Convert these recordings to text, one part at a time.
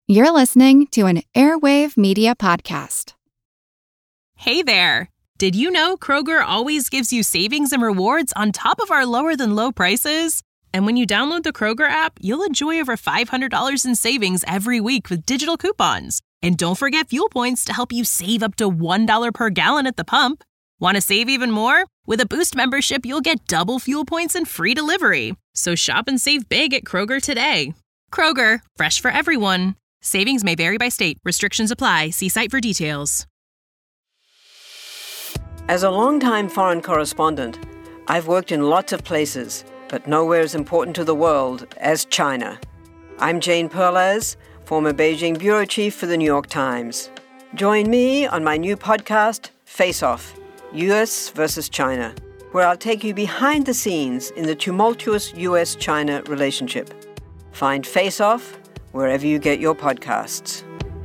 You're listening to an Airwave Media Podcast. Hey there! Did you know Kroger always gives you savings and rewards on top of our lower-than-low prices? And when you download the Kroger app, you'll enjoy over $500 in savings every week with digital coupons. And don't forget fuel points to help you save up to $1 per gallon at the pump. Want to save even more? With a Boost membership, you'll get double fuel points and free delivery. So shop and save big at Kroger today. Kroger, fresh for everyone. Savings may vary by state. Restrictions apply. See site for details. As a longtime foreign correspondent, I've worked in lots of places, but nowhere as important to the world as China. I'm Jane Perlez, former Beijing bureau chief for the New York Times. Join me on my new podcast, Face Off, U.S. versus China, where I'll take you behind the scenes in the tumultuous U.S.-China relationship. Find Face Off wherever you get your podcasts.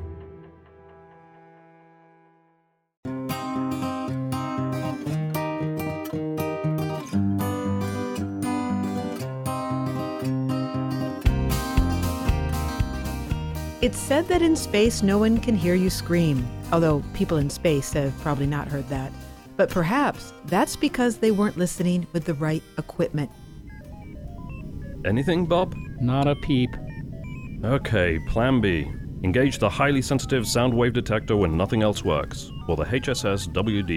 It's said that in space no one can hear you scream, although people in space have probably not heard that. But perhaps that's because they weren't listening with the right equipment. Anything, Bob? Not a peep. Okay, plan B. Engage the highly sensitive sound wave detector when nothing else works, or the HSS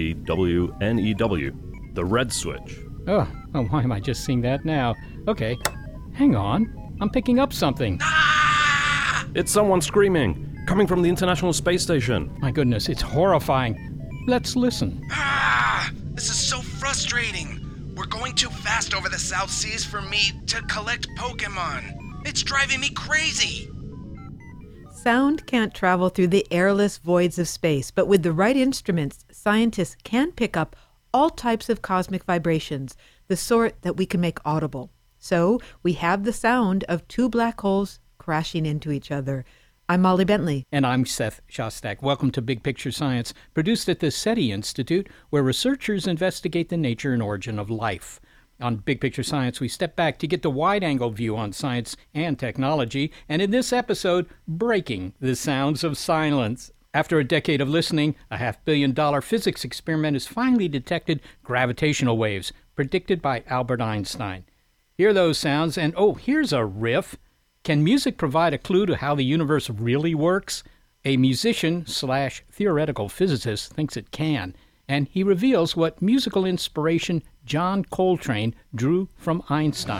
WDWNEW, the red switch. Oh, why am I just seeing that now? Okay, hang on. I'm picking up something. It's someone screaming, coming from the International Space Station. My goodness, it's horrifying. Let's listen. This is so frustrating. We're going too fast over the South Seas for me to collect Pokemon. It's driving me crazy. Sound can't travel through the airless voids of space, but with the right instruments, scientists can pick up all types of cosmic vibrations, the sort that we can make audible. So we have the sound of two black holes crashing into each other. I'm Molly Bentley. And I'm Seth Shostak. Welcome to Big Picture Science, produced at the SETI Institute, where researchers investigate the nature and origin of life. On Big Picture Science, we step back to get the wide-angle view on science and technology, and in this episode, breaking the sounds of silence. After a decade of listening, a $500 million physics experiment has finally detected gravitational waves, predicted by Albert Einstein. Hear those sounds, and here's a riff. Can music provide a clue to how the universe really works? A musician/theoretical physicist thinks it can, and he reveals what musical inspiration John Coltrane drew from Einstein.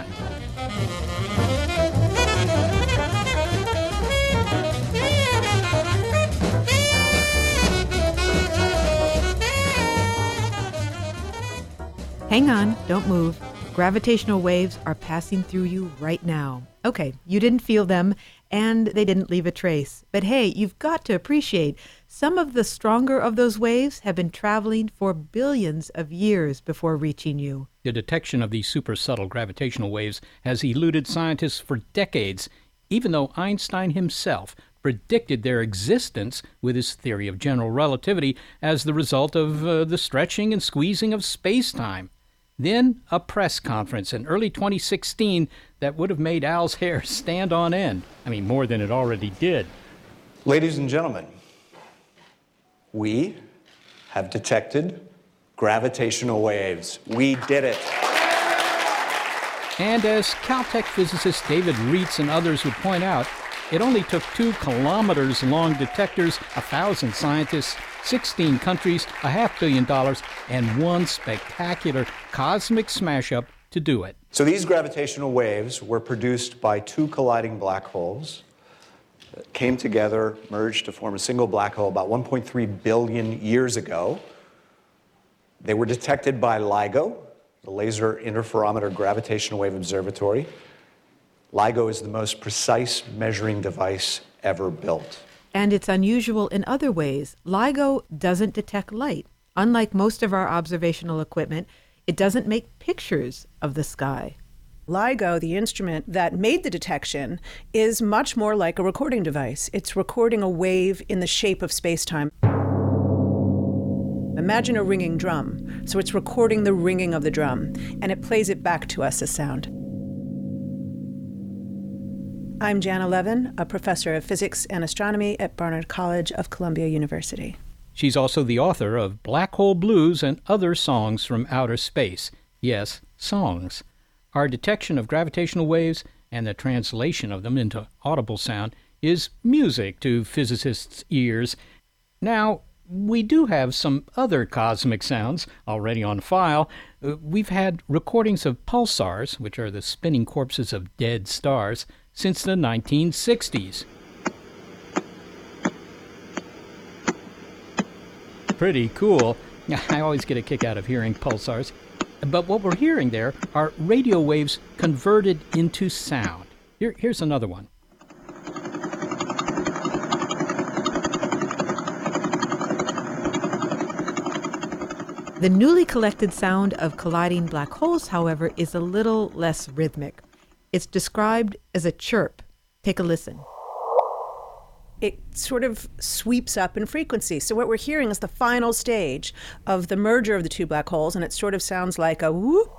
Hang on, don't move. Gravitational waves are passing through you right now. Okay, you didn't feel them, and they didn't leave a trace. But hey, you've got to appreciate some of the stronger of those waves have been traveling for billions of years before reaching you. The detection of these super subtle gravitational waves has eluded scientists for decades, even though Einstein himself predicted their existence with his theory of general relativity as the result of the stretching and squeezing of space-time. Then a press conference in early 2016 that would have made Al's hair stand on end. I mean, more than it already did. Ladies and gentlemen, we have detected gravitational waves. We did it. And as Caltech physicist David Reitz and others would point out, it only took 2 kilometers-long detectors, 1,000 scientists, 16 countries, $500 million, and one spectacular cosmic smash-up to do it. So these gravitational waves were produced by 2 colliding black holes that came together, merged to form a single black hole about 1.3 billion years ago. They were detected by LIGO, the Laser Interferometer Gravitational Wave Observatory. LIGO is the most precise measuring device ever built. And it's unusual in other ways. LIGO doesn't detect light. Unlike most of our observational equipment, it doesn't make pictures of the sky. LIGO, the instrument that made the detection, is much more like a recording device. It's recording a wave in the shape of space-time. Imagine a ringing drum. So it's recording the ringing of the drum, and it plays it back to us as sound. I'm Jana Levin, a professor of physics and astronomy at Barnard College of Columbia University. She's also the author of Black Hole Blues and Other Songs from Outer Space. Yes, songs. Our detection of gravitational waves and the translation of them into audible sound is music to physicists' ears. Now, we do have some other cosmic sounds already on file. We've had recordings of pulsars, which are the spinning corpses of dead stars, since the 1960s. Pretty cool. I always get a kick out of hearing pulsars. But what we're hearing there are radio waves converted into sound. Here's another one. The newly collected sound of colliding black holes, however, is a little less rhythmic. It's described as a chirp. Take a listen. It sort of sweeps up in frequency. So what we're hearing is the final stage of the merger of the two black holes, and it sort of sounds like a whoop.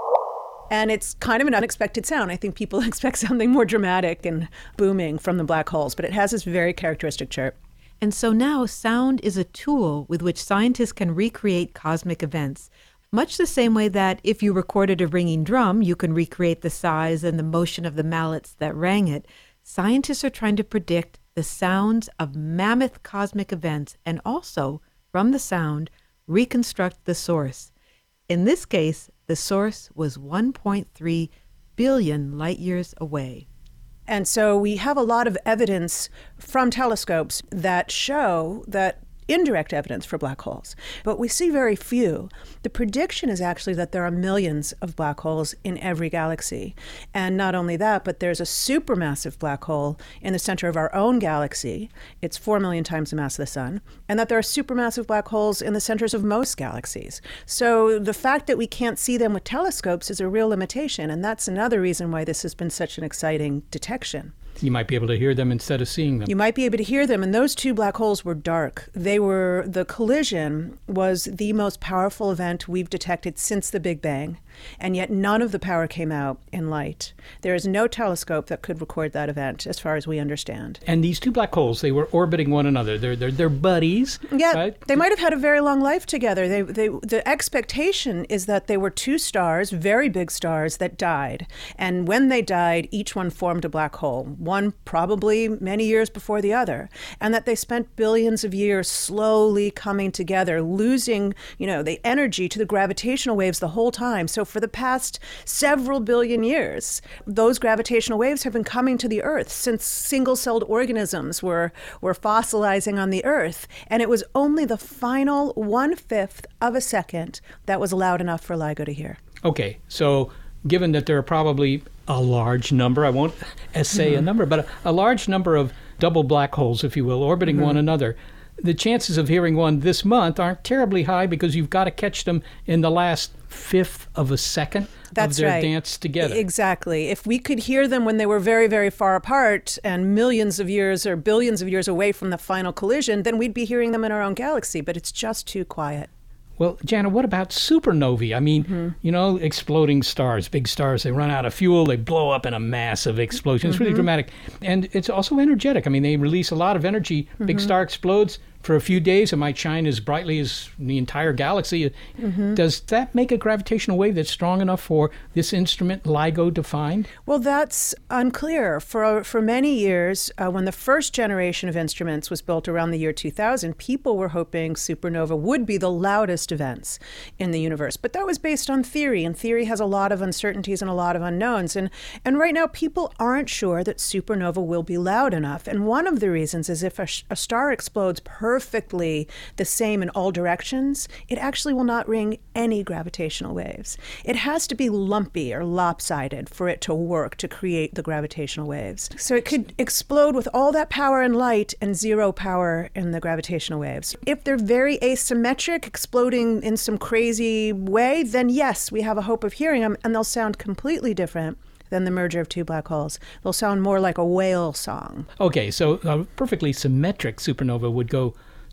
And it's kind of an unexpected sound. I think people expect something more dramatic and booming from the black holes, but it has this very characteristic chirp. And so now sound is a tool with which scientists can recreate cosmic events, much the same way that if you recorded a ringing drum, you can recreate the size and the motion of the mallets that rang it. Scientists are trying to predict the sounds of mammoth cosmic events and also, from the sound, reconstruct the source. In this case, the source was 1.3 billion light years away. And so we have a lot of evidence from telescopes that show that indirect evidence for black holes, but we see very few. The prediction is actually that there are millions of black holes in every galaxy. And not only that, but there's a supermassive black hole in the center of our own galaxy. It's 4 million times the mass of the sun. And that there are supermassive black holes in the centers of most galaxies. So the fact that we can't see them with telescopes is a real limitation. And that's another reason why this has been such an exciting detection. You might be able to hear them instead of seeing them. You might be able to hear them, and those two black holes were dark. The collision was the most powerful event we've detected since the Big Bang, and yet none of the power came out in light. There is no telescope that could record that event, as far as we understand. And these two black holes, they were orbiting one another. They're buddies. Yeah, right? They might have had a very long life together. The expectation is that they were two stars, very big stars, that died. And when they died, each one formed a black hole. One probably many years before the other, and that they spent billions of years slowly coming together, losing, the energy to the gravitational waves the whole time. So for the past several billion years, those gravitational waves have been coming to the Earth since single-celled organisms were fossilizing on the Earth, and it was only the final 1/5 of a second that was loud enough for LIGO to hear. Okay, so given that there are probably a large number, I won't say a number, but a large number of double black holes, if you will, orbiting one another, the chances of hearing one this month aren't terribly high because you've got to catch them in the last 1/5 of a second of their dance together. Exactly. If we could hear them when they were very, very far apart and millions of years or billions of years away from the final collision, then we'd be hearing them in our own galaxy, but it's just too quiet. Well, Jana, what about supernovae? I mean, exploding stars, big stars, they run out of fuel, they blow up in a massive explosion. It's really dramatic. And it's also energetic. I mean, they release a lot of energy. Big star explodes. For a few days, it might shine as brightly as the entire galaxy. Does that make a gravitational wave that's strong enough for this instrument LIGO to find? Well, that's unclear. For many years, when the first generation of instruments was built around the year 2000, people were hoping supernova would be the loudest events in the universe. But that was based on theory, and theory has a lot of uncertainties and a lot of unknowns. And right now, people aren't sure that supernova will be loud enough. And one of the reasons is if a star explodes perfectly the same in all directions, it actually will not ring any gravitational waves. It has to be lumpy or lopsided for it to work to create the gravitational waves. So it could explode with all that power and light and zero power in the gravitational waves. If they're very asymmetric, exploding in some crazy way, then yes, we have a hope of hearing them, and they'll sound completely different than the merger of two black holes. They'll sound more like a whale song. Okay, so a perfectly symmetric supernova would go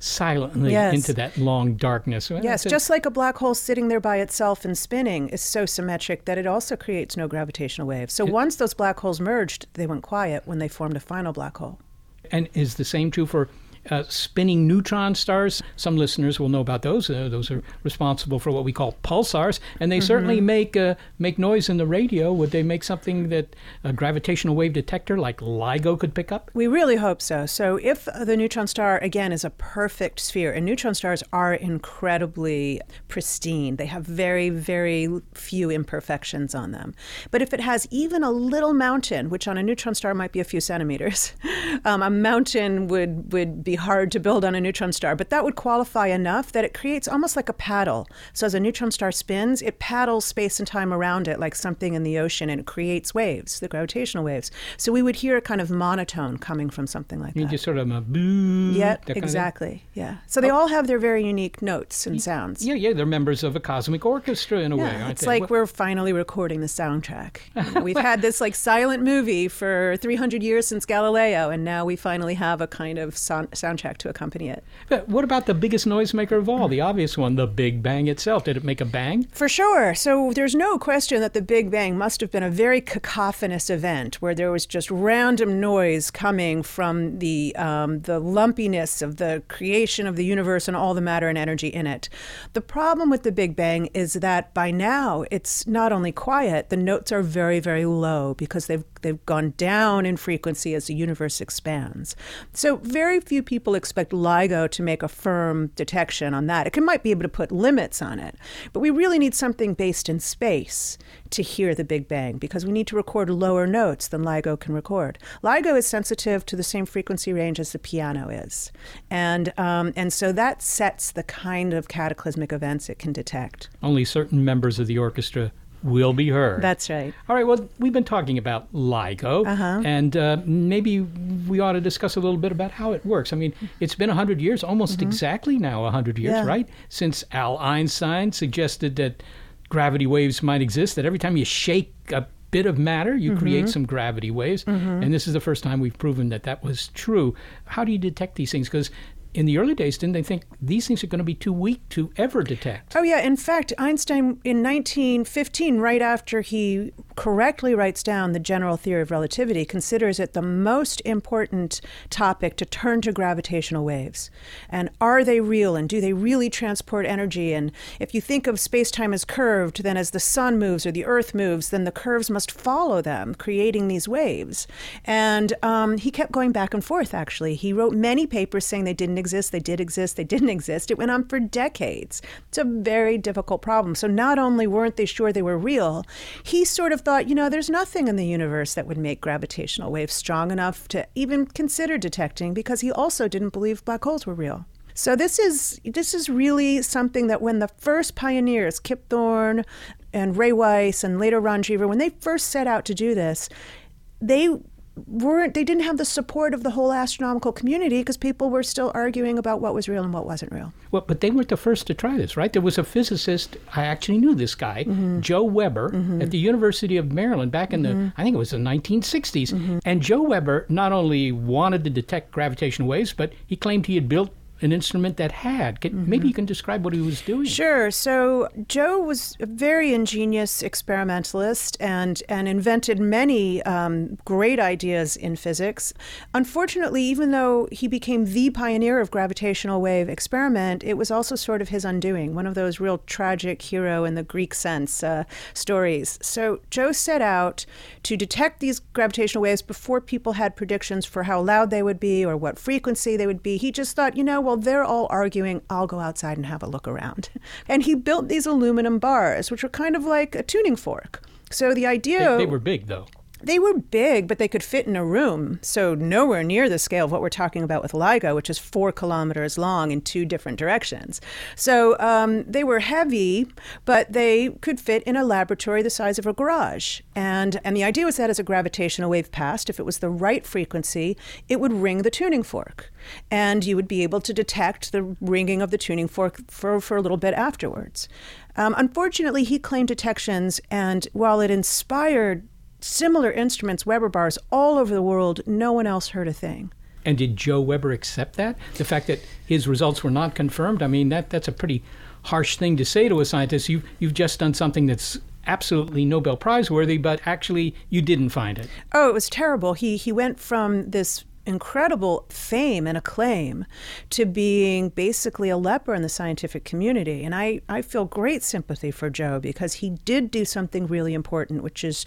silently into that long darkness. Yes, just like a black hole sitting there by itself and spinning is so symmetric that it also creates no gravitational waves. So once those black holes merged, they went quiet when they formed a final black hole. And is the same true for spinning neutron stars? Some listeners will know about those. Those are responsible for what we call pulsars, and they certainly make noise in the radio. Would they make something that a gravitational wave detector like LIGO could pick up? We really hope so. So if the neutron star, again, is a perfect sphere, and neutron stars are incredibly pristine. They have very, very few imperfections on them. But if it has even a little mountain, which on a neutron star might be a few centimeters, a mountain would be hard to build on a neutron star, but that would qualify enough that it creates almost like a paddle. So as a neutron star spins, it paddles space and time around it like something in the ocean, and it creates waves, the gravitational waves. So we would hear a kind of monotone coming from something like that. Just sort of a boo. Yeah, exactly. Yeah. So they all have their very unique notes and sounds. Yeah, they're members of a cosmic orchestra in a way, aren't it's they? like we're finally recording the soundtrack. We've had this like silent movie for 300 years since Galileo, and now we finally have a kind of soundtrack to accompany it. But what about the biggest noisemaker of all, the obvious one, the Big Bang itself? Did it make a bang? For sure. So there's no question that the Big Bang must have been a very cacophonous event where there was just random noise coming from the lumpiness of the creation of the universe and all the matter and energy in it. The problem with the Big Bang is that by now it's not only quiet, the notes are very, very low because they've gone down in frequency as the universe expands. So very few people expect LIGO to make a firm detection on that. It might be able to put limits on it, but we really need something based in space to hear the Big Bang because we need to record lower notes than LIGO can record. LIGO is sensitive to the same frequency range as the piano is, and so that sets the kind of cataclysmic events it can detect. Only certain members of the orchestra will be heard. That's right. All right, well, we've been talking about LIGO, and maybe we ought to discuss a little bit about how it works. I mean, it's been 100 years, almost exactly now 100 years, right? Since Al Einstein suggested that gravity waves might exist, that every time you shake a bit of matter, you create some gravity waves. And this is the first time we've proven that that was true. How do you detect these things? Because in the early days, didn't they think these things are going to be too weak to ever detect? Oh, yeah. In fact, Einstein, in 1915, right after he correctly writes down the general theory of relativity, considers it the most important topic to turn to gravitational waves. And are they real? And do they really transport energy? And if you think of space-time as curved, then as the sun moves or the earth moves, then the curves must follow them, creating these waves. And he kept going back and forth, actually. He wrote many papers saying they didn't exist, they did exist, they didn't exist. It went on for decades. It's a very difficult problem. So not only weren't they sure they were real, he sort of thought, there's nothing in the universe that would make gravitational waves strong enough to even consider detecting, because he also didn't believe black holes were real. So this is really something that when the first pioneers, Kip Thorne and Ray Weiss and later Ron Cheever, when they first set out to do this, they didn't have the support of the whole astronomical community because people were still arguing about what was real and what wasn't real. Well, but they weren't the first to try this, right? There was a physicist, I actually knew this guy, Joe Weber, at the University of Maryland back in the, I think it was the 1960s. And Joe Weber not only wanted to detect gravitational waves, but he claimed he had built an instrument that had. Maybe you can describe what he was doing. Sure. So Joe was a very ingenious experimentalist and invented many great ideas in physics. Unfortunately, even though he became the pioneer of gravitational wave experiment, it was also sort of his undoing, one of those real tragic hero in the Greek sense stories. So Joe set out to detect these gravitational waves before people had predictions for how loud they would be or what frequency they would be. He just thought, well, they're all arguing, I'll go outside and have a look around. And he built these aluminum bars, which were kind of like a tuning fork. So the idea... They were big, though. They were big, but they could fit in a room, so nowhere near the scale of what we're talking about with LIGO, which is 4 kilometers long in 2 different directions. So they were heavy, but they could fit in a laboratory the size of a garage. And the idea was that as a gravitational wave passed, if it was the right frequency, it would ring the tuning fork. And you would be able to detect the ringing of the tuning fork for a little bit afterwards. Unfortunately, he claimed detections, and while it inspired similar instruments, Weber bars, all over the world, no one else heard a thing. And did Joe Weber accept that? The fact that his results were not confirmed? I mean, that's a pretty harsh thing to say to a scientist. You've just done something that's absolutely Nobel Prize worthy, but actually you didn't find it. Oh, it was terrible. He went from this incredible fame and acclaim to being basically a leper in the scientific community. And I feel great sympathy for Joe, because he did do something really important, which is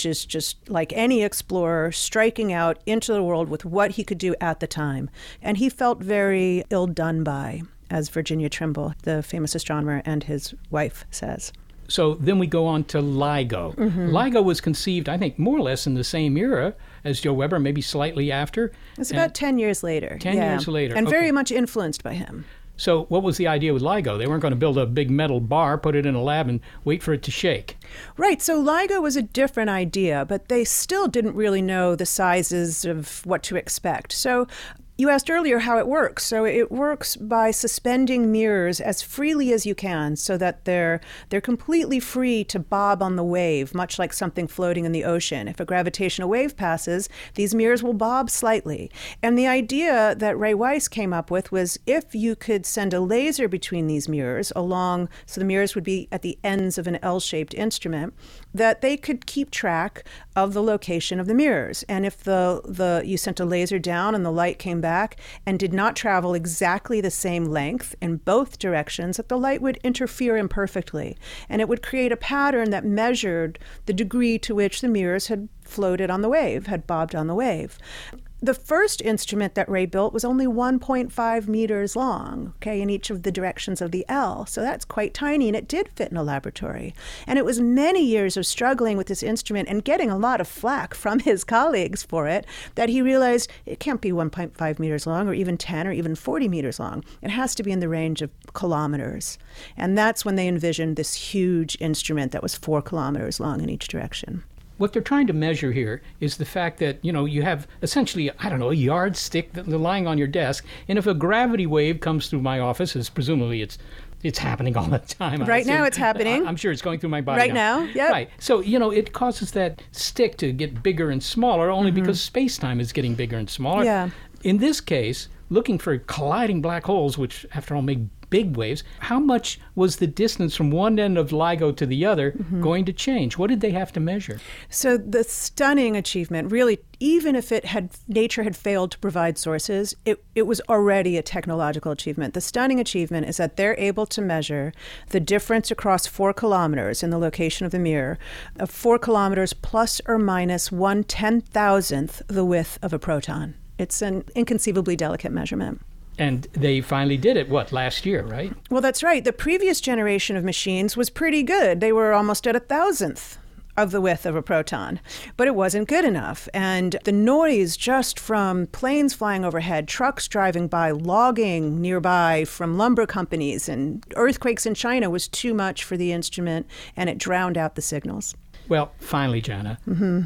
just like any explorer, striking out into the world with what he could do at the time. And he felt very ill done by, as Virginia Trimble, the famous astronomer, and his wife says. So then we go on to LIGO. Mm-hmm. LIGO was conceived, I think, more or less in the same era as Joe Weber, maybe slightly after. It's about 10 years later. 10 years later. And very much influenced by him. So what was the idea with LIGO? They weren't going to build a big metal bar, put it in a lab, and wait for it to shake. Right. So LIGO was a different idea, but they still didn't really know the sizes of what to expect. So you asked earlier how it works. So it works by suspending mirrors as freely as you can, so that they're completely free to bob on the wave, much like something floating in the ocean. If a gravitational wave passes, these mirrors will bob slightly. And the idea that Ray Weiss came up with was, if you could send a laser between these mirrors along, so the mirrors would be at the ends of an L-shaped instrument, that they could keep track of the location of the mirrors. And if you sent a laser down and the light came back and did not travel exactly the same length in both directions, that the light would interfere imperfectly. And it would create a pattern that measured the degree to which the mirrors had floated on the wave, had bobbed on the wave. The first instrument that Ray built was only 1.5 meters long, in each of the directions of the L. So that's quite tiny, and it did fit in a laboratory. And it was many years of struggling with this instrument and getting a lot of flack from his colleagues for it, that he realized it can't be 1.5 meters long, or even 10 or even 40 meters long. It has to be in the range of kilometers. And that's when they envisioned this huge instrument that was 4 kilometers long in each direction. What they're trying to measure here is the fact that, you have essentially, a yardstick lying on your desk, and if a gravity wave comes through my office, as presumably it's happening all the time. Right now it's happening. I'm sure it's going through my body right now. Yep. Right. So, it causes that stick to get bigger and smaller, only because space-time is getting bigger and smaller. Yeah. In this case, looking for colliding black holes, which, after all, make big waves, how much was the distance from one end of LIGO to the other going to change? What did they have to measure? So the stunning achievement, really, even if nature had failed to provide sources, it was already a technological achievement. The stunning achievement is that they're able to measure the difference across 4 kilometers in the location of the mirror, of 4 kilometers plus or minus 1/10,000th the width of a proton. It's an inconceivably delicate measurement. And they finally did it, last year, right? Well, that's right. The previous generation of machines was pretty good. They were almost at 1,000th of the width of a proton, but it wasn't good enough. And the noise just from planes flying overhead, trucks driving by, logging nearby from lumber companies, and earthquakes in China was too much for the instrument, and it drowned out the signals. Well, finally, Jana,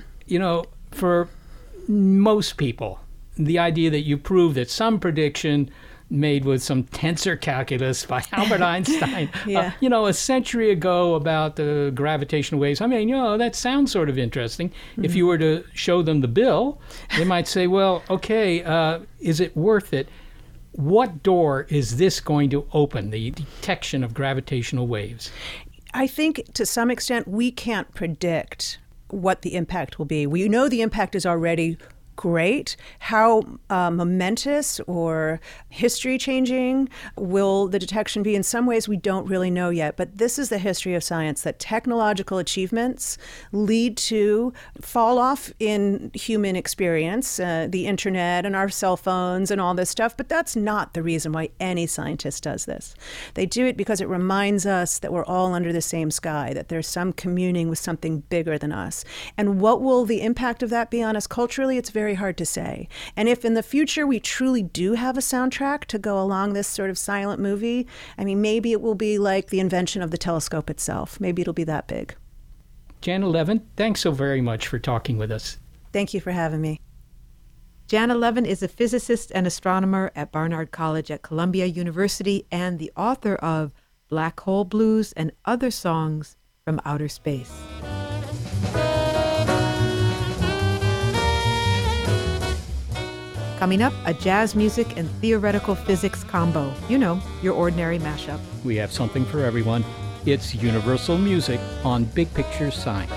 for most people, the idea that you prove that some prediction made with some tensor calculus by Albert Einstein, a century ago about the gravitational waves. That sounds sort of interesting. If you were to show them the bill, they might say, well, okay, is it worth it? What door is this going to open, the detection of gravitational waves? I think to some extent we can't predict what the impact will be. We know the impact is already great. How momentous or history-changing will the detection be? In some ways, we don't really know yet. But this is the history of science, that technological achievements lead to fall off in human experience, the internet and our cell phones and all this stuff. But that's not the reason why any scientist does this. They do it because it reminds us that we're all under the same sky, that there's some communing with something bigger than us. And what will the impact of that be on us culturally? It's very hard to say. And if in the future we truly do have a soundtrack to go along this sort of silent movie, maybe it will be like the invention of the telescope itself. Maybe it'll be that big. Jana Levin, thanks so very much for talking with us. Thank you for having me. Jana Levin is a physicist and astronomer at Barnard College at Columbia University and the author of Black Hole Blues and Other Songs from Outer Space. Coming up, a jazz music and theoretical physics combo. You know, your ordinary mashup. We have something for everyone. It's Universal Music on Big Picture Science.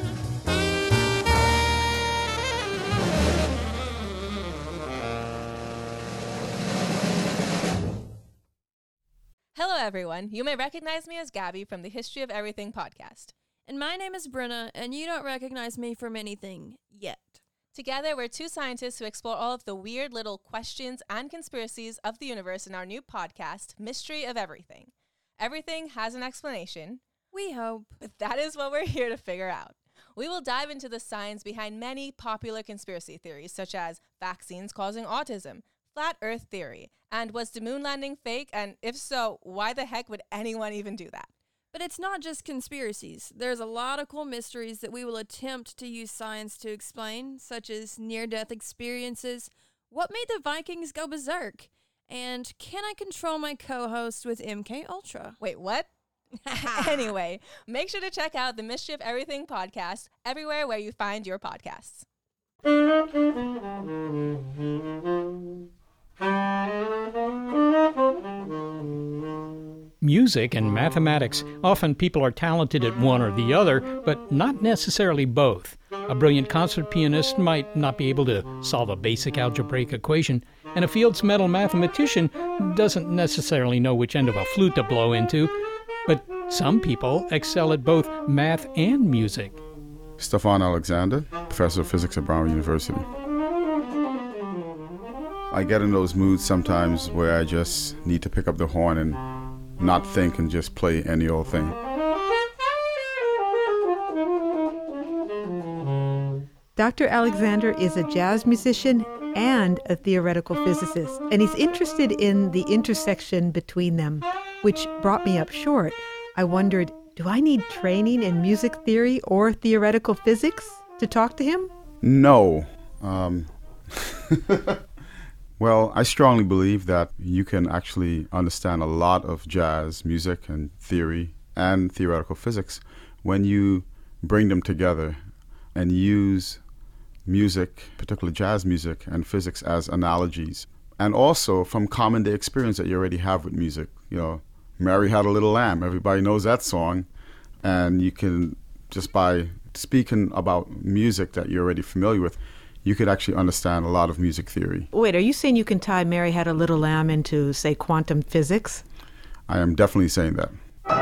Hello, everyone. You may recognize me as Gabby from the History of Everything podcast. And my name is Brenna, and you don't recognize me from anything yet. Together, we're two scientists who explore all of the weird little questions and conspiracies of the universe in our new podcast, Mystery of Everything. Everything has an explanation. We hope. That is what we're here to figure out. We will dive into the science behind many popular conspiracy theories, such as vaccines causing autism, flat Earth theory, and was the moon landing fake? And if so, why the heck would anyone even do that? But it's not just conspiracies. There's a lot of cool mysteries that we will attempt to use science to explain, such as near-death experiences, what made the Vikings go berserk, and can I control my co-host with MK Ultra? Wait, what? Anyway, make sure to check out the Mystery of Everything podcast everywhere where you find your podcasts. Music and mathematics. Often people are talented at one or the other, but not necessarily both. A brilliant concert pianist might not be able to solve a basic algebraic equation, and a Fields Medal mathematician doesn't necessarily know which end of a flute to blow into. But some people excel at both math and music. Stefan Alexander, professor of physics at Brown University. I get in those moods sometimes where I just need to pick up the horn and not think and just play any old thing. Dr. Alexander is a jazz musician and a theoretical physicist, and he's interested in the intersection between them, which brought me up short. I wondered, do I need training in music theory or theoretical physics to talk to him? No. Well, I strongly believe that you can actually understand a lot of jazz music and theory and theoretical physics when you bring them together and use music, particularly jazz music and physics, as analogies. And also from common day experience that you already have with music. You know, Mary Had a Little Lamb, everybody knows that song. And you can, just by speaking about music that you're already familiar with, you could actually understand a lot of music theory. Wait, are you saying you can tie Mary Had a Little Lamb into, say, quantum physics? I am definitely saying that.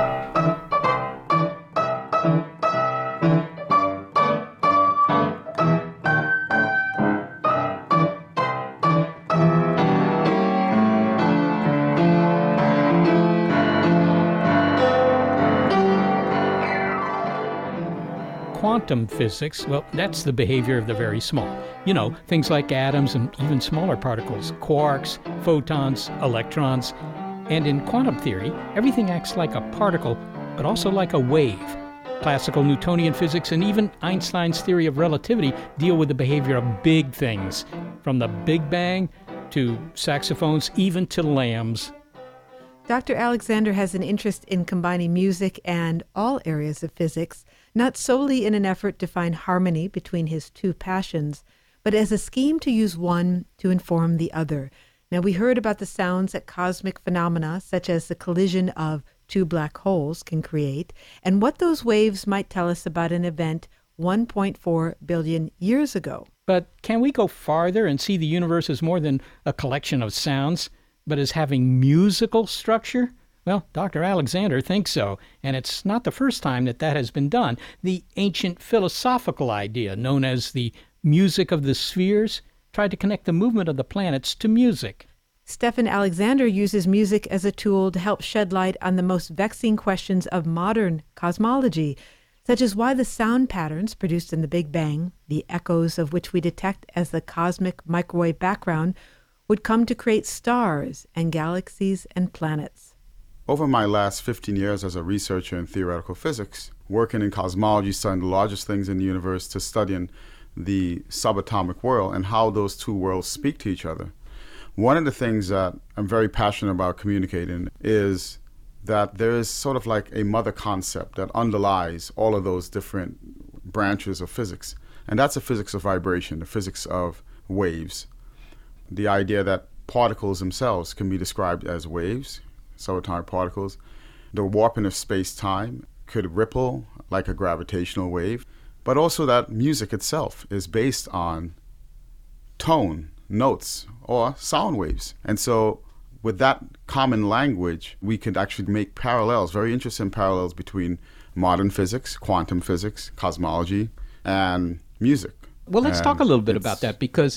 Quantum physics, well, that's the behavior of the very small. You know, things like atoms and even smaller particles, quarks, photons, electrons. And in quantum theory, everything acts like a particle, but also like a wave. Classical Newtonian physics and even Einstein's theory of relativity deal with the behavior of big things, from the Big Bang to saxophones, even to lambs. Dr. Alexander has an interest in combining music and all areas of physics, not solely in an effort to find harmony between his two passions, but as a scheme to use one to inform the other. Now, we heard about the sounds that cosmic phenomena, such as the collision of two black holes, can create, and what those waves might tell us about an event 1.4 billion years ago. But can we go farther and see the universe as more than a collection of sounds, but as having musical structure? Well, Dr. Alexander thinks so, and it's not the first time that has been done. The ancient philosophical idea, known as the music of the spheres, tried to connect the movement of the planets to music. Stefan Alexander uses music as a tool to help shed light on the most vexing questions of modern cosmology, such as why the sound patterns produced in the Big Bang, the echoes of which we detect as the cosmic microwave background, would come to create stars and galaxies and planets. Over my last 15 years as a researcher in theoretical physics, working in cosmology, studying the largest things in the universe, to studying the subatomic world and how those two worlds speak to each other, one of the things that I'm very passionate about communicating is that there is sort of like a mother concept that underlies all of those different branches of physics. And that's the physics of vibration, the physics of waves. the idea that particles themselves can be described as waves, subatomic particles. The warping of space-time could ripple like a gravitational wave, but also that music itself is based on tone, notes, or sound waves. And so with that common language, we could actually make parallels, very interesting parallels between modern physics, quantum physics, cosmology, and music. Well, let's talk a little bit about that because,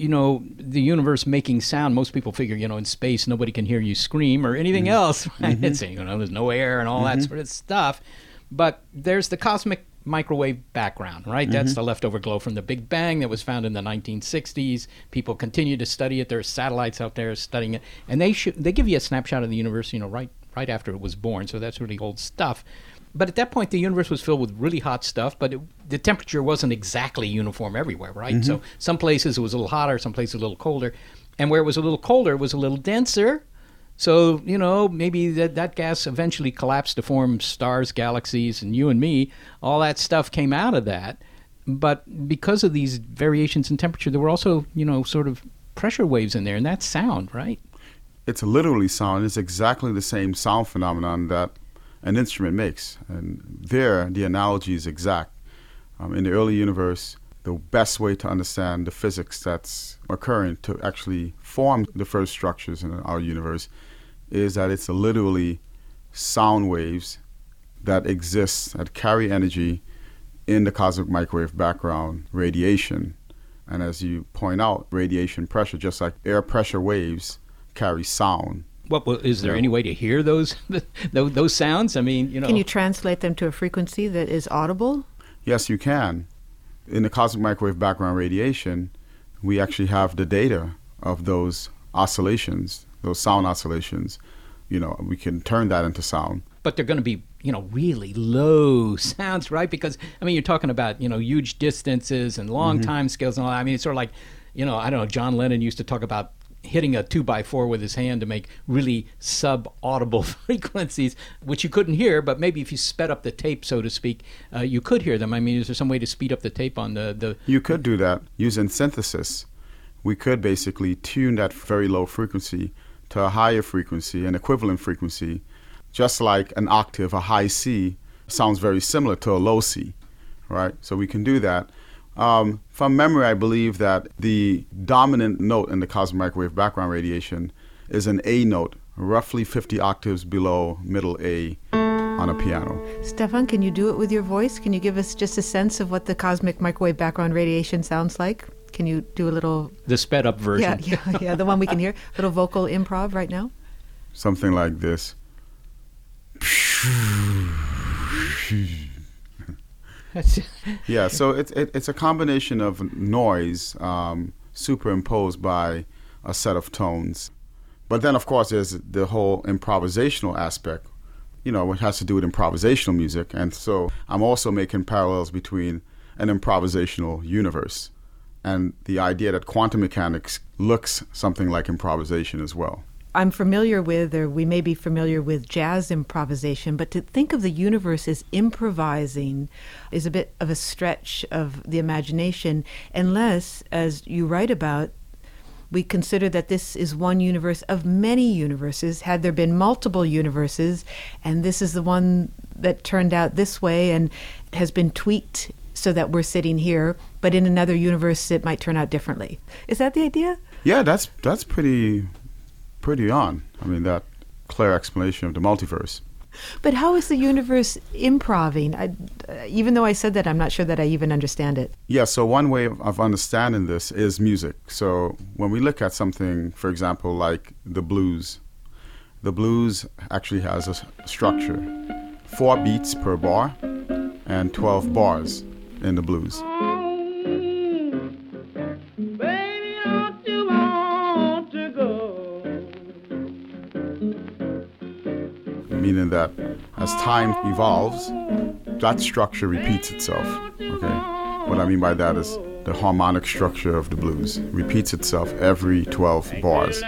the universe making sound, most people figure, in space, nobody can hear you scream or anything else, right? Mm-hmm. It's, there's no air and all that sort of stuff. But there's the cosmic microwave background, right? That's the leftover glow from the Big Bang that was found in the 1960s. People continue to study it. There are satellites out there studying it. And they give you a snapshot of the universe, right after it was born. So that's really old stuff. But at that point, the universe was filled with really hot stuff, but the temperature wasn't exactly uniform everywhere, right? So some places it was a little hotter, some places a little colder. And where it was a little colder, it was a little denser. So, maybe that gas eventually collapsed to form stars, galaxies, and you and me. All that stuff came out of that. But because of these variations in temperature, there were also, sort of pressure waves in there, and that's sound, right? It's literally sound. It's exactly the same sound phenomenon that an instrument makes. And there, the analogy is exact. In the early universe, the best way to understand the physics that's occurring to actually form the first structures in our universe is that it's literally sound waves that exist, that carry energy in the cosmic microwave background radiation. And as you point out, radiation pressure, just like air pressure waves, carry sound. Well, is there any way to hear those sounds? I mean, Can you translate them to a frequency that is audible? Yes, you can. In the cosmic microwave background radiation, we actually have the data of those oscillations, those sound oscillations. We can turn that into sound. But they're going to be, really low sounds, right? Because, you're talking about, huge distances and long time scales and all that. It's sort of like, I don't know, John Lennon used to talk about hitting a 2x4 with his hand to make really sub-audible frequencies, which you couldn't hear, but maybe if you sped up the tape, so to speak, you could hear them. Is there some way to speed up the tape on the... You could do that using synthesis. We could basically tune that very low frequency to a higher frequency, an equivalent frequency, just like an octave, a high C, sounds very similar to a low C, right? So we can do that. From memory, I believe that the dominant note in the cosmic microwave background radiation is an A note, roughly 50 octaves below middle A on a piano. Stefan, can you do it with your voice? Can you give us just a sense of what the cosmic microwave background radiation sounds like? Can you do a little... The sped up version. Yeah, the one we can hear. A little vocal improv right now. Something like this. Yeah, so it's a combination of noise superimposed by a set of tones. But then, of course, there's the whole improvisational aspect, which has to do with improvisational music. And so I'm also making parallels between an improvisational universe and the idea that quantum mechanics looks something like improvisation as well. I'm familiar with, or we may be familiar with, jazz improvisation, but to think of the universe as improvising is a bit of a stretch of the imagination, unless, as you write about, we consider that this is one universe of many universes. Had there been multiple universes, and this is the one that turned out this way and has been tweaked so that we're sitting here, but in another universe it might turn out differently. Is that the idea? Yeah, that's pretty on. That clear explanation of the multiverse. But how is the universe improving? Even though I said that, I'm not sure that I even understand it. Yeah, so one way of understanding this is music. So when we look at something, for example, like the blues actually has a structure. 4 beats per bar and 12 bars in the blues. Meaning that as time evolves, that structure repeats itself. Okay, what I mean by that is the harmonic structure of the blues repeats itself every 12 bars.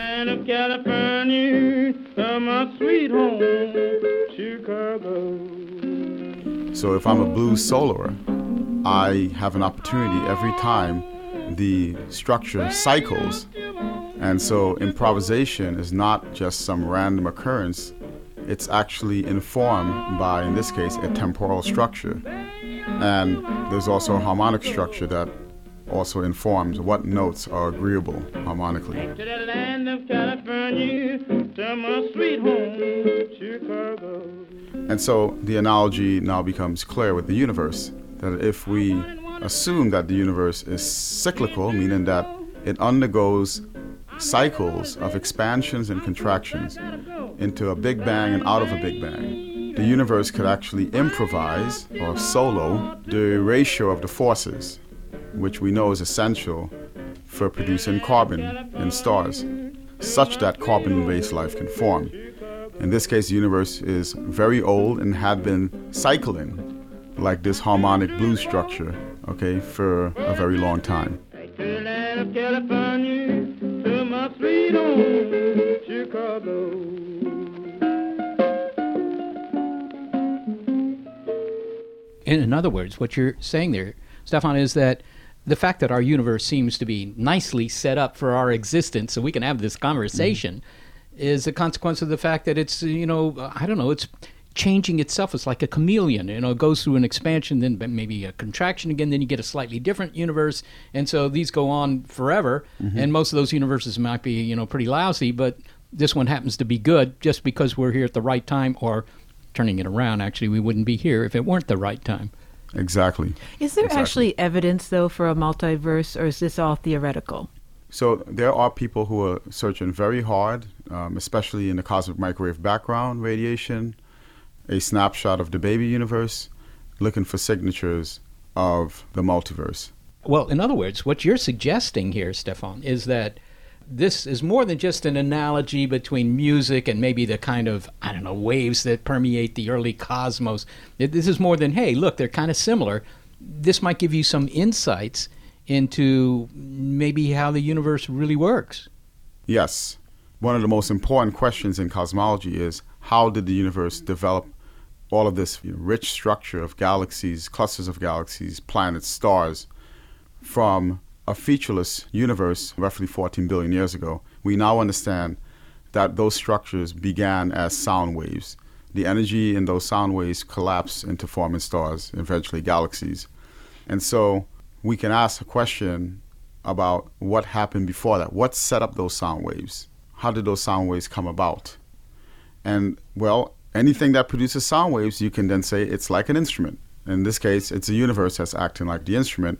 So if I'm a blues soloer, I have an opportunity every time the structure cycles And so improvisation is not just some random occurrence. It's actually informed by, in this case, a temporal structure. And there's also a harmonic structure that also informs what notes are agreeable harmonically. To the land of California, to my sweet home, Chicago. And so the analogy now becomes clear with the universe, that if we assume that the universe is cyclical, meaning that it undergoes cycles of expansions and contractions into a big bang and out of a big bang, the universe could actually improvise or solo the ratio of the forces, which we know is essential for producing carbon in stars, such that carbon-based life can form. In this case, the universe is very old and had been cycling like this harmonic blues structure, okay, for a very long time. To the land of California, to my sweet home, Chicago. In other words, what you're saying there, Stefan, is that the fact that our universe seems to be nicely set up for our existence so we can have this conversation is a consequence of the fact that it's, it's changing itself. It's like a chameleon, it goes through an expansion, then maybe a contraction again, then you get a slightly different universe. And so these go on forever. And most of those universes might be, pretty lousy, but this one happens to be good just because we're here at the right time, or turning it around, actually, we wouldn't be here if it weren't the right time. Exactly. Is there actually evidence, though, for a multiverse, or is this all theoretical? So there are people who are searching very hard, especially in the cosmic microwave background radiation, a snapshot of the baby universe, looking for signatures of the multiverse. Well, in other words, what you're suggesting here, Stefan, is that this is more than just an analogy between music and maybe the kind of, waves that permeate the early cosmos. This is more than, hey, look, they're kind of similar. This might give you some insights into maybe how the universe really works. Yes. One of the most important questions in cosmology is, how did the universe develop all of this rich structure of galaxies, clusters of galaxies, planets, stars, from a featureless universe roughly 14 billion years ago? We now understand that those structures began as sound waves. The energy in those sound waves collapsed into forming stars, eventually galaxies. And so we can ask a question about what happened before that. What set up those sound waves? How did those sound waves come about? And, well, anything that produces sound waves, you can then say it's like an instrument. In this case, it's a universe that's acting like the instrument.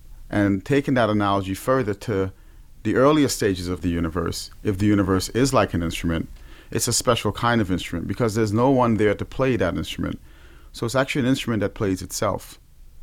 And taking that analogy further to the earlier stages of the universe, if the universe is like an instrument, it's a special kind of instrument because there's no one there to play that instrument. So it's actually an instrument that plays itself.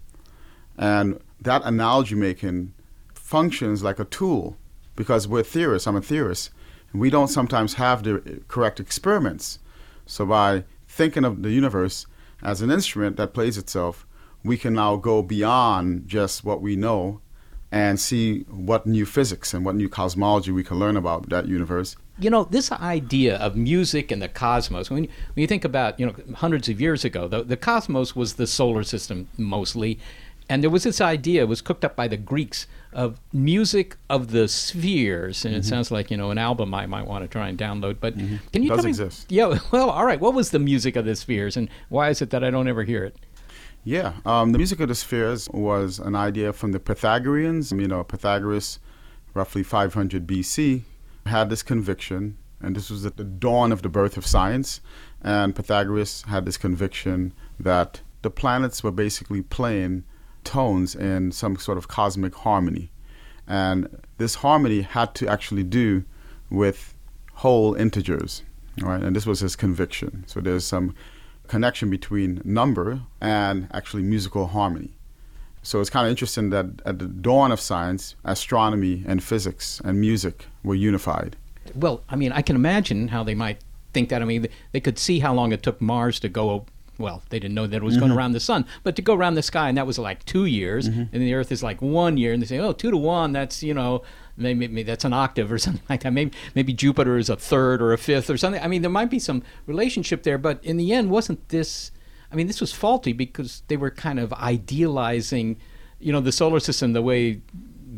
And that analogy making functions like a tool because we're theorists. I'm a theorist. And we don't sometimes have the correct experiments. So by thinking of the universe as an instrument that plays itself, we can now go beyond just what we know and see what new physics and what new cosmology we can learn about that universe. This idea of music and the cosmos, when you think about, hundreds of years ago, the cosmos was the solar system mostly. And there was this idea, it was cooked up by the Greeks, of music of the spheres. And it sounds like, an album I might want to try and download. But can you tell me? It does exist. Yeah, well, all right. What was the music of the spheres? And why is it that I don't ever hear it? Yeah, the music of the spheres was an idea from the Pythagoreans. Pythagoras, roughly 500 BC, had this conviction, and this was at the dawn of the birth of science. And Pythagoras had this conviction that the planets were basically playing tones in some sort of cosmic harmony. And this harmony had to actually do with whole integers, right? And this was his conviction. So there's some connection between number and actually musical harmony. So it's kind of interesting that at the dawn of science, astronomy and physics and music were unified. Well, I can imagine how they might think that. They could see how long it took Mars to go. Well, they didn't know that it was going around the sun, but to go around the sky, and that was like 2 years, and the Earth is like 1 year, and they say, 2 to 1, that's, maybe that's an octave or something like that. Maybe Jupiter is a third or a fifth or something. There might be some relationship there, but in the end, wasn't this, this was faulty because they were kind of idealizing, the solar system the way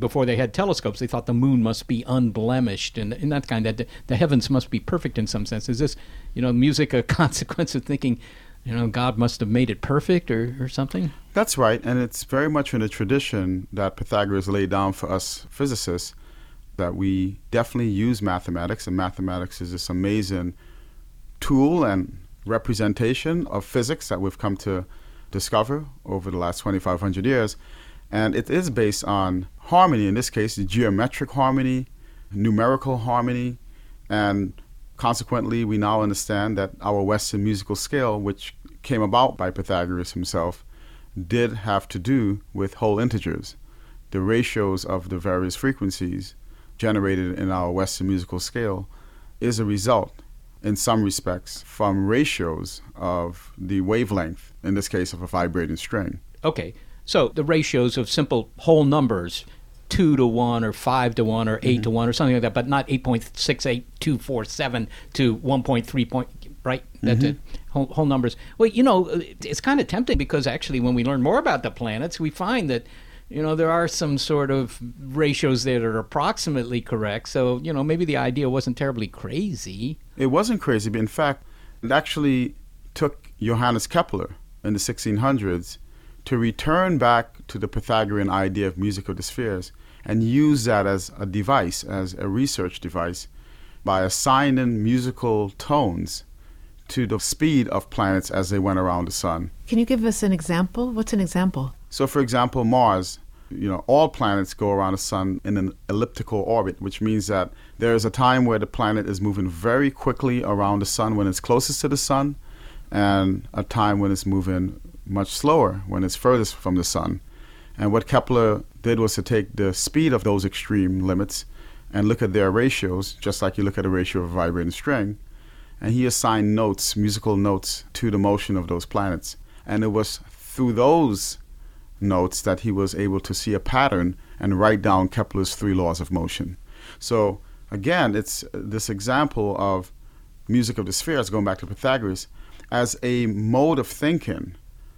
before they had telescopes, they thought the moon must be unblemished and that kind of, the heavens must be perfect in some sense. Is this, music a consequence of thinking, God must have made it perfect or something? That's right, and it's very much in the tradition that Pythagoras laid down for us physicists, that we definitely use mathematics, and mathematics is this amazing tool and representation of physics that we've come to discover over the last 2,500 years. And it is based on harmony, in this case, geometric harmony, numerical harmony, and consequently, we now understand that our Western musical scale, which came about by Pythagoras himself, did have to do with whole integers. The ratios of the various frequencies generated in our Western musical scale is a result, in some respects, from ratios of the wavelength, in this case of a vibrating string. Okay, so the ratios of simple whole numbers, 2 to 1 or 5 to 1 or 8 to 1 or something like that, but not 8.68247 to 1.3, right? That's it. Whole numbers. Well, it's kind of tempting because actually when we learn more about the planets, we find that, there are some sort of ratios there that are approximately correct. So, maybe the idea wasn't terribly crazy. It wasn't crazy, but in fact, it actually took Johannes Kepler in the 1600s to return back to the Pythagorean idea of music of the spheres and use that as a device, as a research device, by assigning musical tones to the speed of planets as they went around the sun. Can you give us an example? What's an example? So, for example, Mars, all planets go around the sun in an elliptical orbit, which means that there is a time where the planet is moving very quickly around the sun when it's closest to the sun, and a time when it's moving much slower when it's furthest from the sun. And what Kepler did was to take the speed of those extreme limits and look at their ratios, just like you look at a ratio of a vibrating string, and he assigned notes, musical notes, to the motion of those planets. And it was through those notes that he was able to see a pattern and write down Kepler's 3 laws of motion. So again, it's this example of music of the spheres, going back to Pythagoras, as a mode of thinking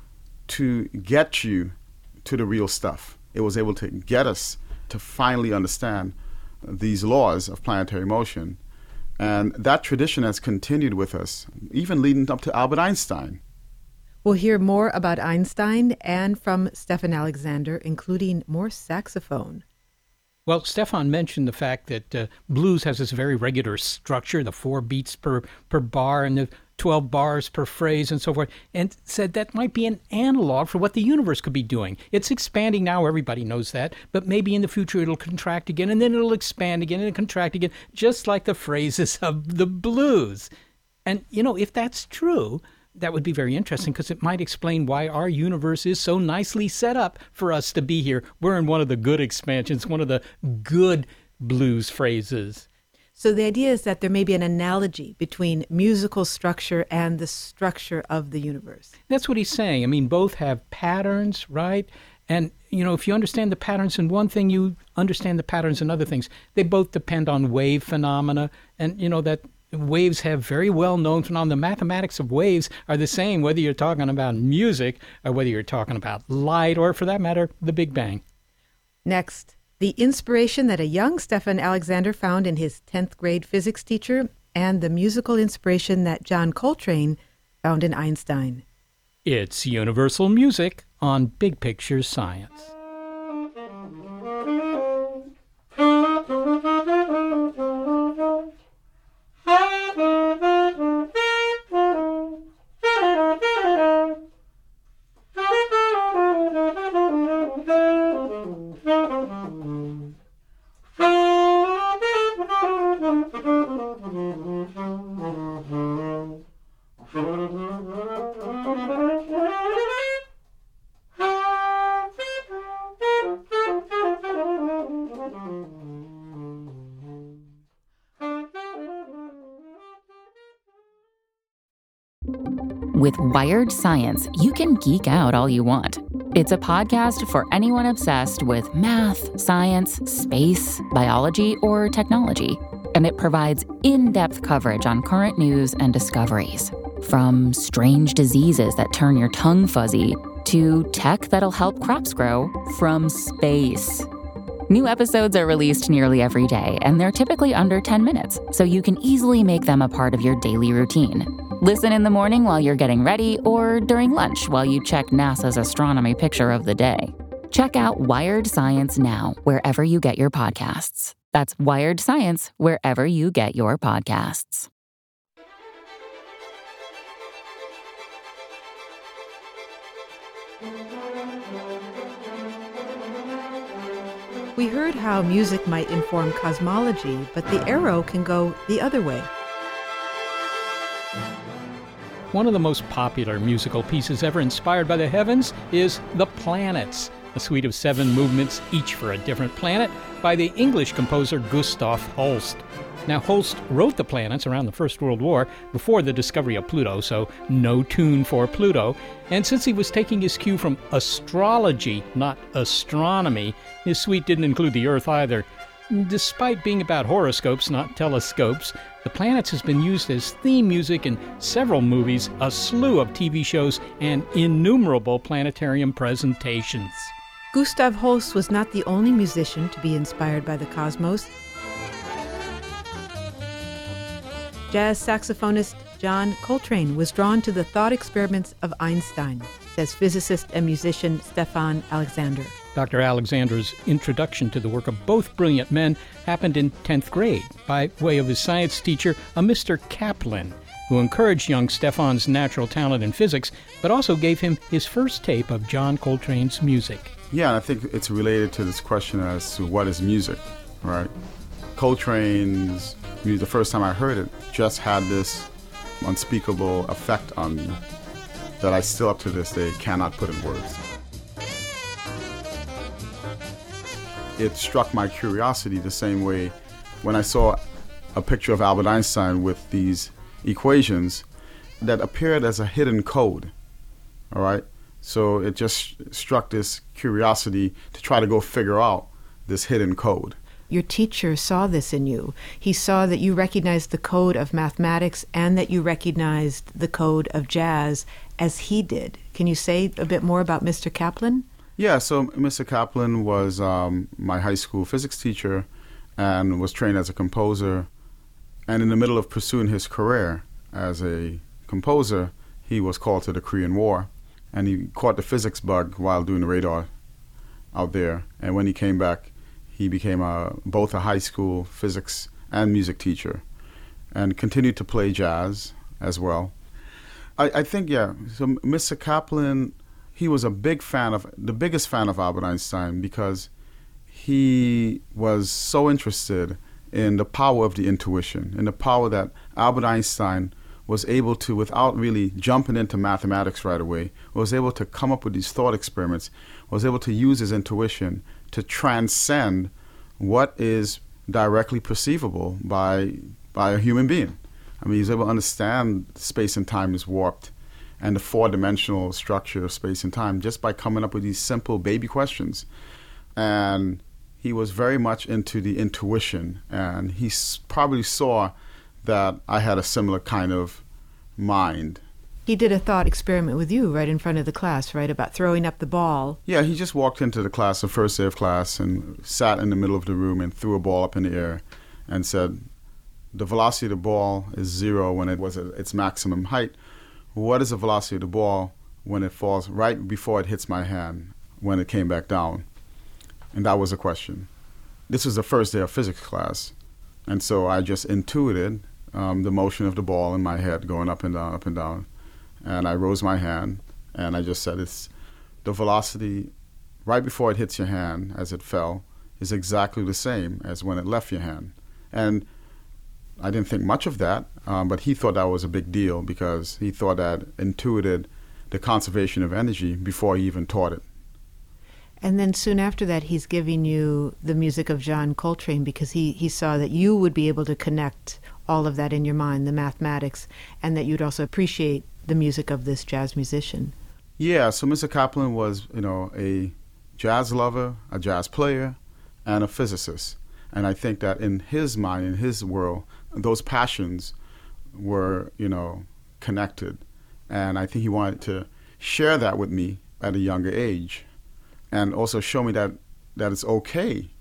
to get you to the real stuff. It was able to get us to finally understand these laws of planetary motion. And that tradition has continued with us, even leading up to Albert Einstein. We'll hear more about Einstein and from Stefan Alexander, including more saxophone. Well, Stefan mentioned the fact that blues has this very regular structure, the 4 beats per bar and the 12 bars per phrase and so forth, and said that might be an analog for what the universe could be doing. It's expanding now, everybody knows that, but maybe in the future it'll contract again, and then it'll expand again and contract again, just like the phrases of the blues. And, if that's true, that would be very interesting because it might explain why our universe is so nicely set up for us to be here. We're in one of the good expansions, one of the good blues phrases. So the idea is that there may be an analogy between musical structure and the structure of the universe. That's what he's saying. I mean, both have patterns, right? And, if you understand the patterns in one thing, you understand the patterns in other things. They both depend on wave phenomena, and, that waves have very well-known phenomena. The mathematics of waves are the same, whether you're talking about music or whether you're talking about light or, for that matter, the Big Bang. Next, the inspiration that a young Stefan Alexander found in his 10th grade physics teacher and the musical inspiration that John Coltrane found in Einstein. It's Universal Music on Big Picture Science. With Wired Science, you can geek out all you want. It's a podcast for anyone obsessed with math, science, space, biology, or technology. And it provides in-depth coverage on current news and discoveries. From strange diseases that turn your tongue fuzzy to tech that'll help crops grow from space. New episodes are released nearly every day, and they're typically under 10 minutes, so you can easily make them a part of your daily routine. Listen in the morning while you're getting ready or during lunch while you check NASA's astronomy picture of the day. Check out Wired Science now, wherever you get your podcasts. That's Wired Science, wherever you get your podcasts. We heard how music might inform cosmology, but the arrow can go the other way. One of the most popular musical pieces ever inspired by the heavens is The Planets, a suite of 7 movements, each for a different planet, by the English composer Gustav Holst. Now, Holst wrote The Planets around the First World War, before the discovery of Pluto, so no tune for Pluto. And since he was taking his cue from astrology, not astronomy, his suite didn't include the Earth either. Despite being about horoscopes, not telescopes, The Planets has been used as theme music in several movies, a slew of TV shows, and innumerable planetarium presentations. Gustav Holst was not the only musician to be inspired by the cosmos. Jazz saxophonist John Coltrane was drawn to the thought experiments of Einstein, says physicist and musician Stefan Alexander. Dr. Alexander's introduction to the work of both brilliant men happened in 10th grade by way of his science teacher, a Mr. Kaplan, who encouraged young Stefan's natural talent in physics, but also gave him his first tape of John Coltrane's music. Yeah, I think it's related to this question as to what is music, right? Coltrane's music, the first time I heard it, just had this unspeakable effect on me that I still up to this day cannot put in words. It struck my curiosity the same way when I saw a picture of Albert Einstein with these equations that appeared as a hidden code, all right? So it just struck this curiosity to try to go figure out this hidden code. Your teacher saw this in you. He saw that you recognized the code of mathematics and that you recognized the code of jazz as he did. Can you say a bit more about Mr. Kaplan? Yeah, so Mr. Kaplan was my high school physics teacher and was trained as a composer. And in the middle of pursuing his career as a composer, he was called to the Korean War. And he caught the physics bug while doing the radar out there. And when he came back, he became both a high school physics and music teacher and continued to play jazz as well. I think, yeah, so Mr. Kaplan, he was the biggest fan of Albert Einstein because he was so interested in the power of the intuition, in the power that Albert Einstein was able to, without really jumping into mathematics right away, was able to come up with these thought experiments, was able to use his intuition to transcend what is directly perceivable by a human being. I mean, he's able to understand space and time is warped and the four-dimensional structure of space and time just by coming up with these simple baby questions. And he was very much into the intuition, and he probably saw that I had a similar kind of mind. He did a thought experiment with you right in front of the class, right, about throwing up the ball. Yeah, he just walked into the class, the first day of class, and sat in the middle of the room and threw a ball up in the air and said, the velocity of the ball is 0 when it was at its maximum height. What is the velocity of the ball when it falls right before it hits my hand when it came back down? And that was a question. This was the first day of physics class, and so I just intuited the motion of the ball in my head going up and down, up and down. And I rose my hand, and I just said, it's the velocity right before it hits your hand as it fell is exactly the same as when it left your hand. And I didn't think much of that, but he thought that was a big deal because he thought that intuited the conservation of energy before he even taught it. And then soon after that, he's giving you the music of John Coltrane because he saw that you would be able to connect all of that in your mind, the mathematics, and that you'd also appreciate the music of this jazz musician. Yeah, so Mr. Kaplan was, a jazz lover, a jazz player, and a physicist. And I think that in his mind, in his world, those passions were, connected. And I think he wanted to share that with me at a younger age and also show me that it's okay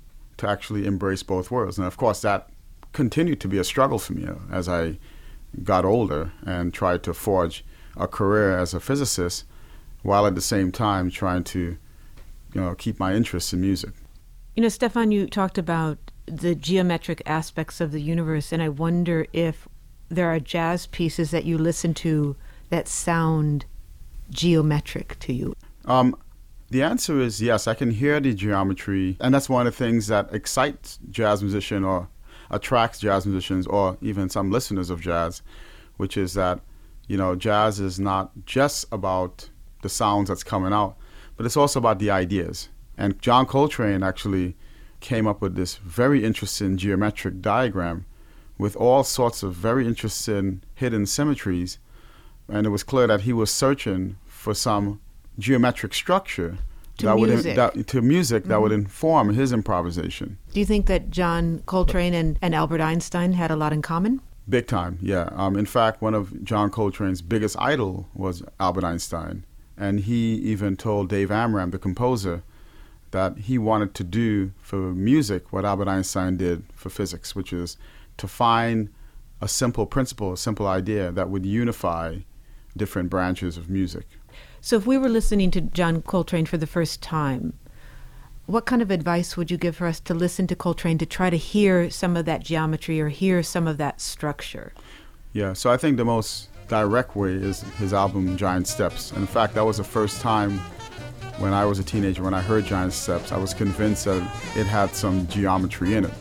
to actually embrace both worlds. And of course, that continued to be a struggle for me as I got older and tried to forge a career as a physicist, while at the same time trying to, keep my interest in music. Stefan, you talked about the geometric aspects of the universe, and I wonder if there are jazz pieces that you listen to that sound geometric to you. The answer is yes. I can hear the geometry, and that's one of the things that excites jazz musicians or attracts jazz musicians or even some listeners of jazz, which is that, jazz is not just about the sounds that's coming out, but it's also about the ideas. And John Coltrane actually came up with this very interesting geometric diagram with all sorts of very interesting hidden symmetries. And it was clear that he was searching for some geometric structure that would inform his improvisation. Do you think that John Coltrane and Albert Einstein had a lot in common? Big time, yeah. In fact, one of John Coltrane's biggest idol was Albert Einstein. And he even told Dave Amram, the composer, that he wanted to do for music what Albert Einstein did for physics, which is to find a simple principle, a simple idea that would unify different branches of music. So if we were listening to John Coltrane for the first time, what kind of advice would you give for us to listen to Coltrane to try to hear some of that geometry or hear some of that structure? Yeah, so I think the most direct way is his album Giant Steps. In fact, that was the first time when I was a teenager, when I heard Giant Steps, I was convinced that it had some geometry in it.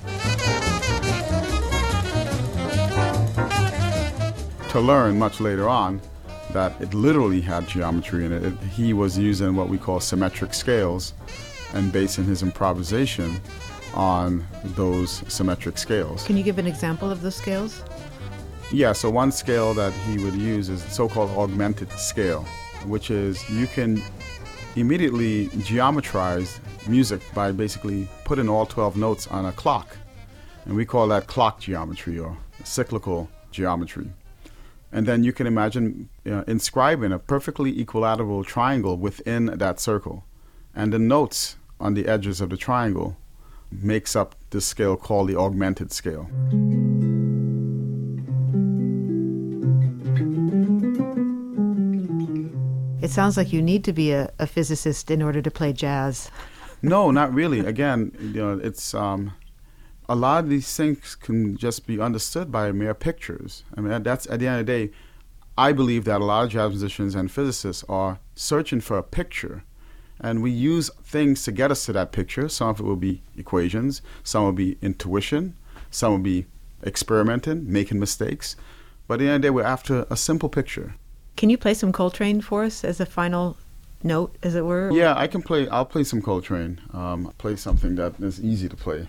To learn much later on that it literally had geometry in it. He was using what we call symmetric scales and basing his improvisation on those symmetric scales. Can you give an example of those scales? Yeah, so one scale that he would use is the so-called augmented scale, which is you can immediately geometrize music by basically putting all 12 notes on a clock. And we call that clock geometry or cyclical geometry. And then you can imagine inscribing a perfectly equilateral triangle within that circle. And the notes on the edges of the triangle makes up this scale called the augmented scale. It sounds like you need to be a physicist in order to play jazz. No, not really. Again, it's a lot of these things can just be understood by mere pictures. I mean, that's at the end of the day, I believe that a lot of jazz musicians and physicists are searching for a picture, and we use things to get us to that picture. Some of it will be equations, some will be intuition, some will be experimenting, making mistakes. But at the end of the day, we're after a simple picture. Can you play some Coltrane for us as a final note, as it were? Yeah, I'll play some Coltrane. Play something that is easy to play.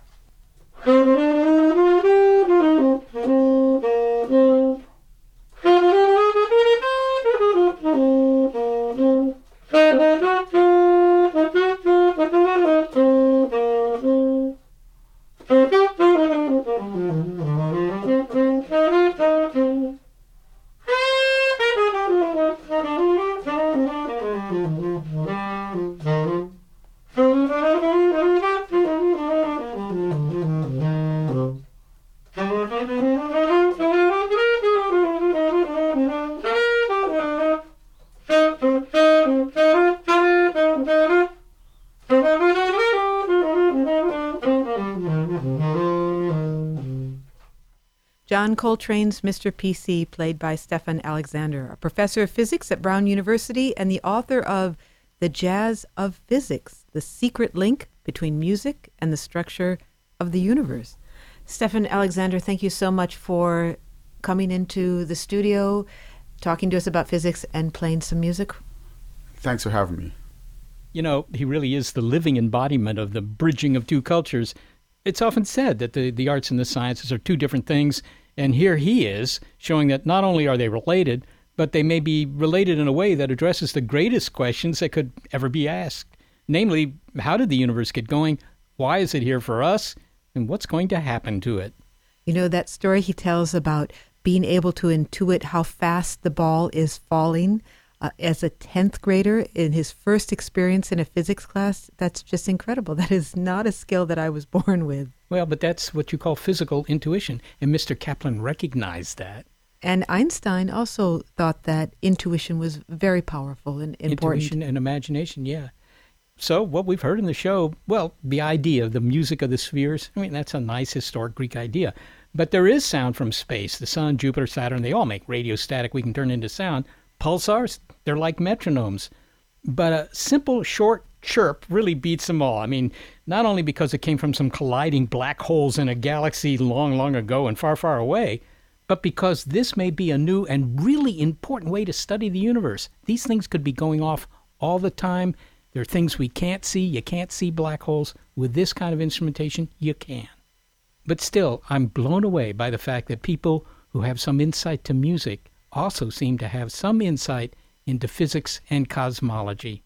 John Coltrane's Mr. PC, played by Stefan Alexander, a professor of physics at Brown University and the author of The Jazz of Physics, the secret link between music and the structure of the universe. Stefan Alexander, thank you so much for coming into the studio, talking to us about physics and playing some music. Thanks for having me. He really is the living embodiment of the bridging of two cultures. It's often said that the arts and the sciences are two different things, and here he is showing that not only are they related, but they may be related in a way that addresses the greatest questions that could ever be asked. Namely, how did the universe get going? Why is it here for us? And what's going to happen to it? That story he tells about being able to intuit how fast the ball is falling, as a 10th grader in his first experience in a physics class, that's just incredible. That is not a skill that I was born with. Well, but that's what you call physical intuition, and Mr. Kaplan recognized that. And Einstein also thought that intuition was very powerful and important. Intuition and imagination, yeah. So what we've heard in the show, well, the idea of the music of the spheres, I mean, that's a nice historic Greek idea. But there is sound from space. The sun, Jupiter, Saturn, they all make radio static we can turn into sound. Pulsars, they're like metronomes. But a simple, short chirp really beats them all. I mean, not only because it came from some colliding black holes in a galaxy long, long ago and far, far away, but because this may be a new and really important way to study the universe. These things could be going off all the time. There are things we can't see. You can't see black holes. With this kind of instrumentation, you can. But still, I'm blown away by the fact that people who have some insight to music also seem to have some insight into physics and cosmology.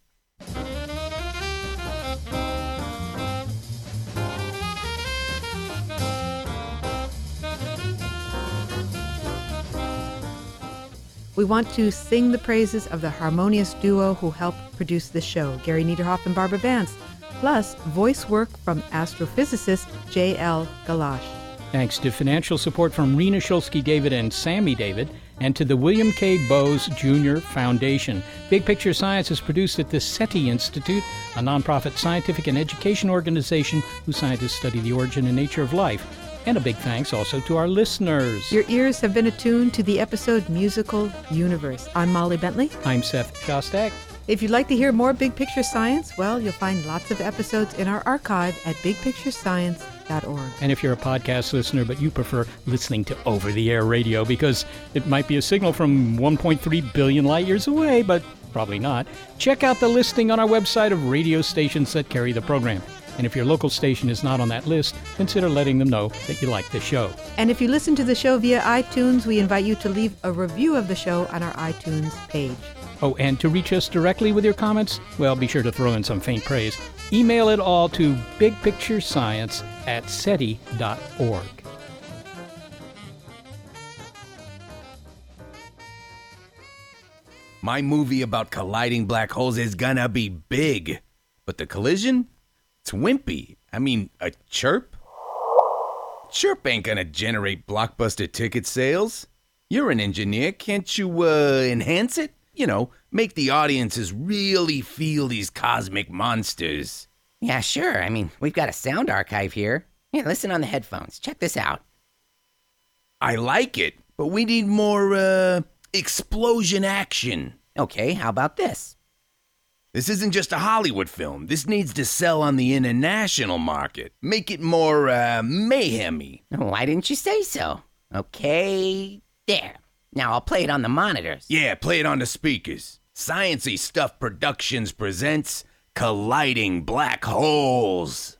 We want to sing the praises of the harmonious duo who helped produce the show, Gary Niederhoff and Barbara Vance, plus voice work from astrophysicist J.L. Galash. Thanks to financial support from Rena Shulsky-David and Sammy David, and to the William K. Bowes Jr. Foundation. Big Picture Science is produced at the SETI Institute, a nonprofit scientific and education organization whose scientists study the origin and nature of life. And a big thanks also to our listeners. Your ears have been attuned to the episode Musical Universe. I'm Molly Bentley. I'm Seth Shostak. If you'd like to hear more Big Picture Science, well, you'll find lots of episodes in our archive at bigpicturescience.org. And if you're a podcast listener, but you prefer listening to over-the-air radio because it might be a signal from 1.3 billion light years away, but probably not, check out the listing on our website of radio stations that carry the program. And if your local station is not on that list, consider letting them know that you like the show. And if you listen to the show via iTunes, we invite you to leave a review of the show on our iTunes page. Oh, and to reach us directly with your comments, well, be sure to throw in some faint praise. Email it all to bigpicturescience@seti.org. My movie about colliding black holes is gonna be big. But the collision? It's wimpy. I mean, a chirp? Chirp ain't gonna generate blockbuster ticket sales. You're an engineer. Can't you, enhance it? You know, make the audiences really feel these cosmic monsters. Yeah, sure. I mean, we've got a sound archive here. Yeah, listen on the headphones. Check this out. I like it, but we need more, explosion action. Okay, how about this? This isn't just a Hollywood film. This needs to sell on the international market. Make it more, mayhem-y. Why didn't you say so? Okay, there. Now I'll play it on the monitors. Yeah, play it on the speakers. Science-y Stuff Productions presents Colliding Black Holes.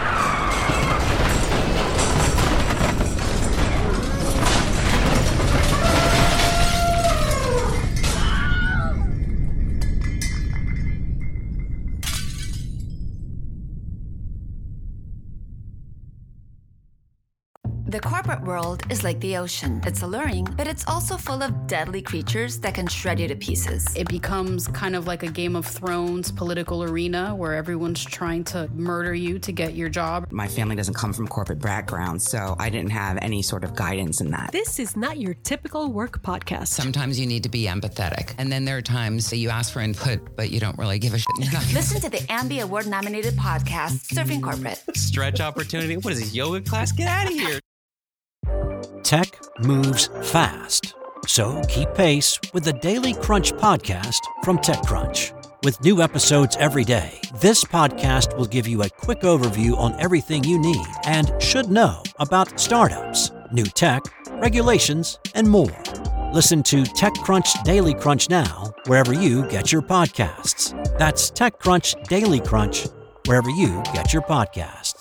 The corporate world is like the ocean. It's alluring, but it's also full of deadly creatures that can shred you to pieces. It becomes kind of like a Game of Thrones political arena where everyone's trying to murder you to get your job. My family doesn't come from corporate background, so I didn't have any sort of guidance in that. This is not your typical work podcast. Sometimes you need to be empathetic, and then there are times that you ask for input, but you don't really give a shit. Listen to the Ambie Award-nominated podcast, Surfing Corporate. Stretch opportunity? What is this, yoga class? Get out of here. Tech moves fast, so keep pace with the Daily Crunch podcast from TechCrunch. With new episodes every day, this podcast will give you a quick overview on everything you need and should know about startups, new tech, regulations, and more. Listen to TechCrunch Daily Crunch now, wherever you get your podcasts. That's TechCrunch Daily Crunch, wherever you get your podcasts.